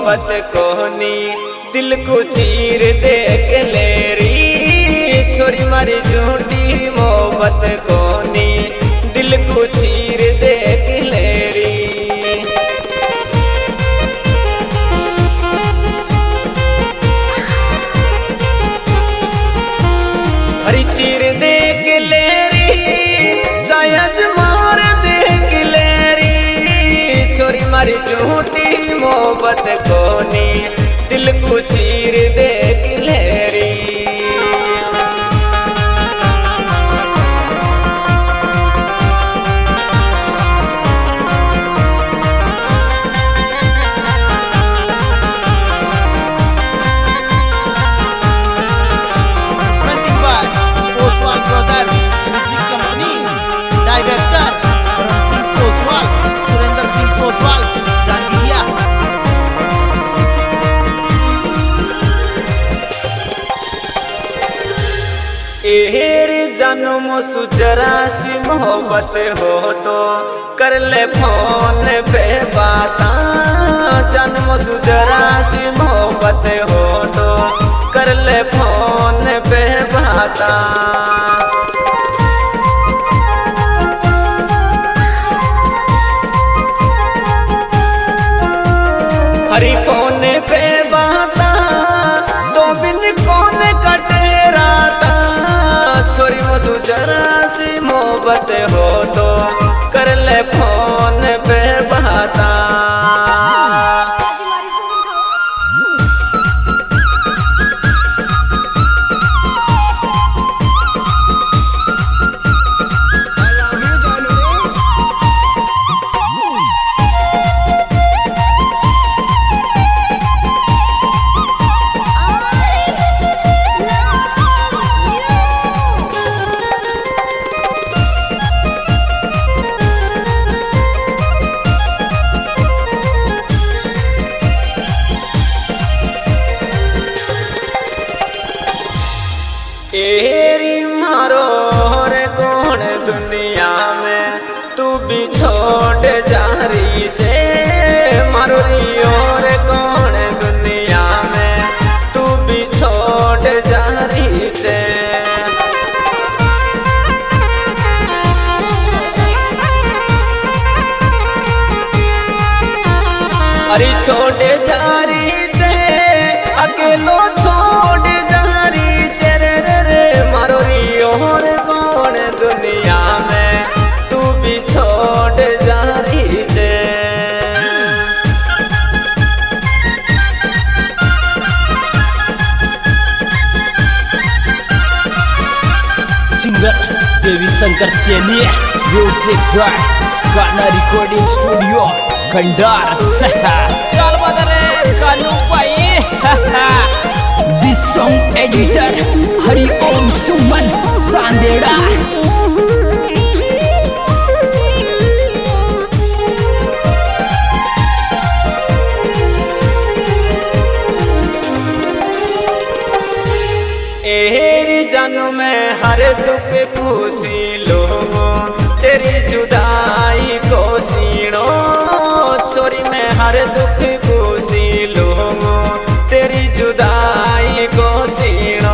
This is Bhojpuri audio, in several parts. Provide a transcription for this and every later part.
मोहब्बत कोनी दिल को चीर दे के लेरी छोरी मारी झूठी मोहब्बत कोनी दिल को चीर दे के लेरी। हरी चीर दे के लेरी जायज मार दे के लेरी छोरी मारी झूठी मोहब्बत कोनी दिल को चीर दे के लेरी। एहर जन्म सुजरासी मोहब्बत हो तो कर ले फोन पे बाता जन्म सुजरासी मोहब्बत हो तो कर ले फोन पे बाता। हरी फोन पे बाता तो बिन कौन कटे राता छोरी वो सुजरासी मोहब्बत हो तो कर ले फोन पे बाता। एरी मारो रे कौन दुनिया में तू भी छोड़ जा रही छे मारो रियो रे कौन दुनिया में तू भी छोड़ जा रही छे। अरे छोड़ जा रही छे अकेलो छोड़ जा रही छे रे मारो रियो रे कौन दुनिया में तू भी छोड़ जा रही छे। Singer Devi Shankar Saini music by Gaana recording studio Khandar चल बदरे कानू भाई this song editor Hari Om Suman सांदेड़ा। एहर जन्म में हर दुख खुशी लो तेरी जुदाई को सीनो छोरी में हर दुख खुशी लो तेरी जुदाई को सीनो।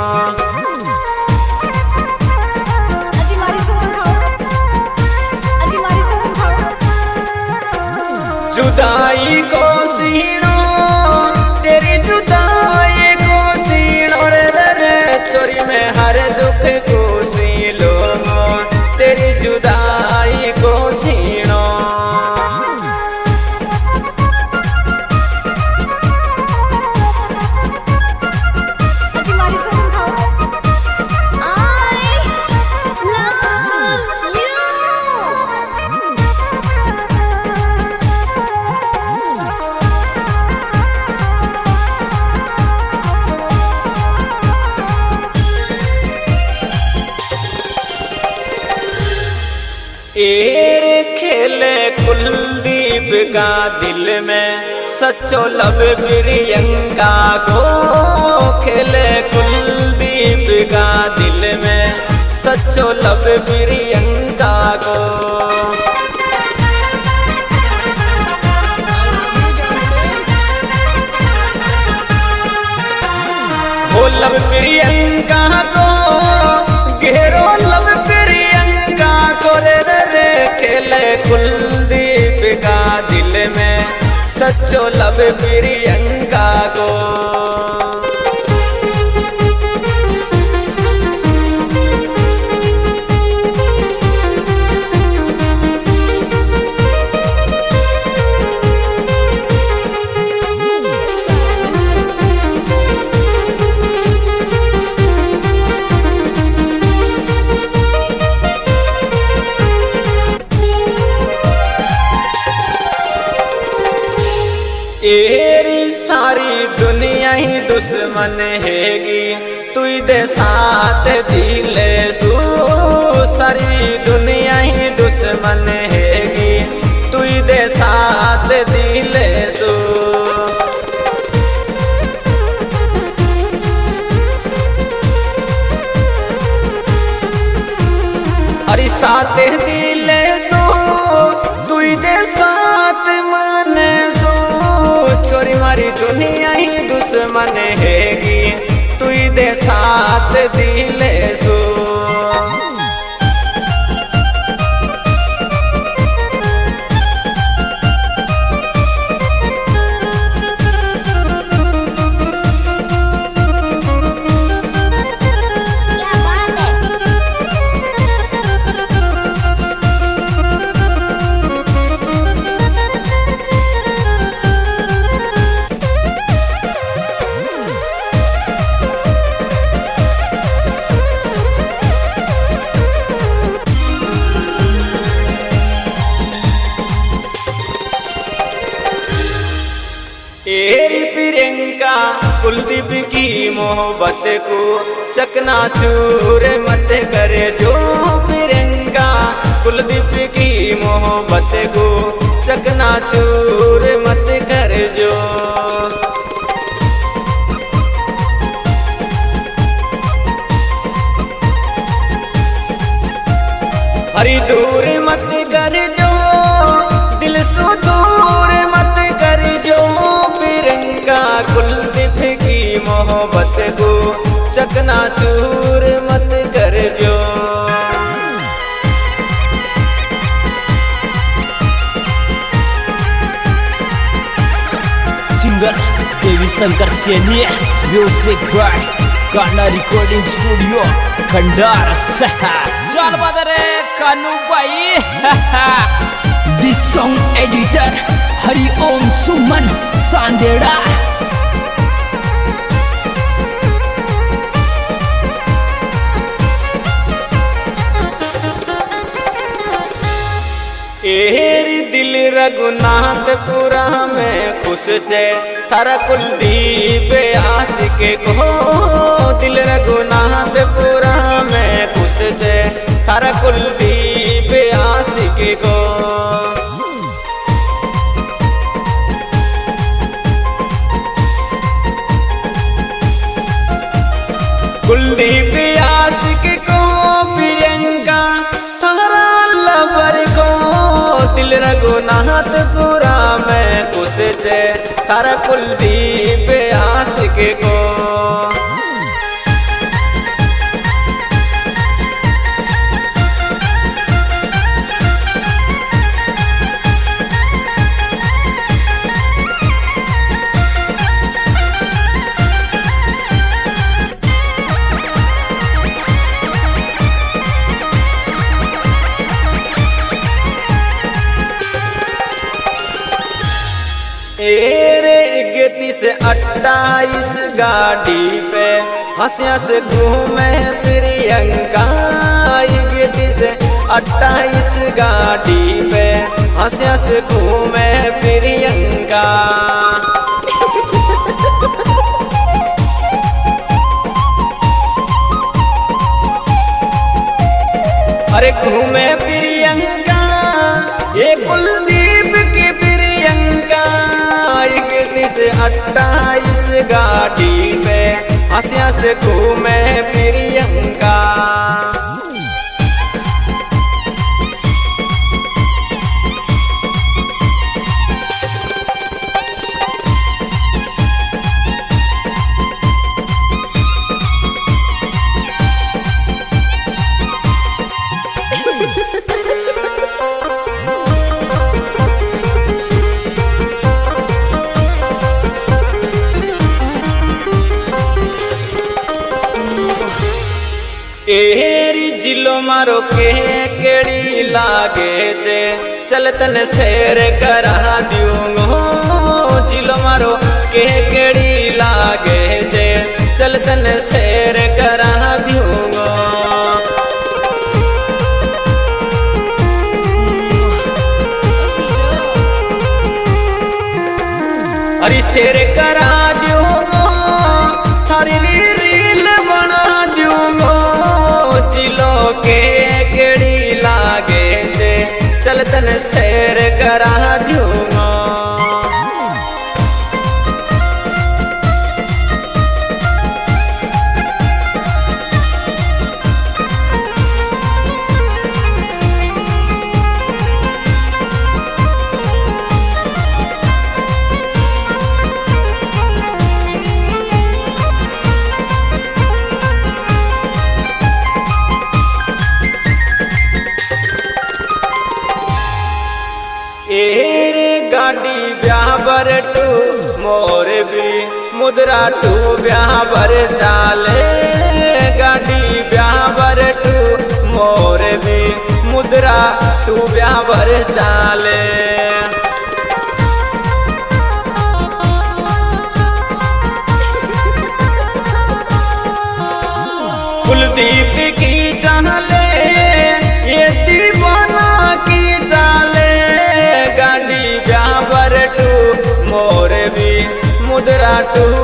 जुदाई को सीनो तेरी जुदाई को सीनो रे छोरी में हर दुख खुशी लो तेरी जुदाई को सीनो। एरे खेले कुलदीप का दिल में सच्चो लब प्रियंका को खेले कुलदीप का दिल में सच्चो लब प्रियंका को। लब प्रियंका को, घेरो लब प्रियंका को, रे खेले कुलदीप का दिल में सच्चो लब प्रियंका को। एरी सारी दुनिया ही दुश्मन हैगी, तू दे साथ दिले सू। सारी दुनिया ही दुश्मन हैगी, तू दे साथ दिले सू। अरे साथ दिले सो, तू दे साथ माने सो। छोरी मारी दुनिया ही दुश्मन हैगी, तू दे साथ दिले सो। एरी प्रियंका कुलदीप की मोहब्बत को चकनाचूर मत करे जो। प्रियंका कुलदीप की मोहब्बत को चकनाचूर मत करे जो। हरी दूर मत कर जो, दिल से दूर मत कर जो। प्रियंका कुलदीप की मोहब्बत को चकनाचूर मत कर जो। Singer Devi Shankar Saini, music by Gaana recording studio Khandar शहर। चल बदरे कानू भाई। This song editor Hari Om Suman Sandera. एरी दिल रघुनाथपुरा में खुश छे, थारा कुलदीप आशिक को। दिल रघुनाथपुरा में खुश छे, थारा कुलदीप आशिक को। कुलदीप आशिक को प्रियंका थारा लवर को। दिल रघुनाथपुरा में खुश छे, थारा कुलदीप आशिक को। एरे 31-28 गाड़ी पे हंसिया से घूमे प्रियंका। 31-28 गाड़ी पे हंसिया से घूमे प्रियंका। अरे घूमे प्रियंका, ये कुलदीप की प्रियंका। 31-28 गाड़ी पे हंसिया से घूमे प्रियंका। एरी जिलो मारो के केड़ी लागे छे चल तने शेर करा दूंगो जिलो मारो के केड़ी लागे छे चल तने शेर करा दूंगो अरे शेर करा दूंगो थारी रील बना दूंगो जिलो के केड़ी लागे छे चल तने शेर करा दूंगो एरे गाड़ी ब्याबर टू मोर भी मुद्रा टू ब्याबर चाले गाड़ी ब्याबर टू मोर भी मुद्रा टू ब्याबर चाले कुलदीप की चाले ये दीवाना की चाले गाड़ी ब्याबर टू मोर भी मुद्रा टू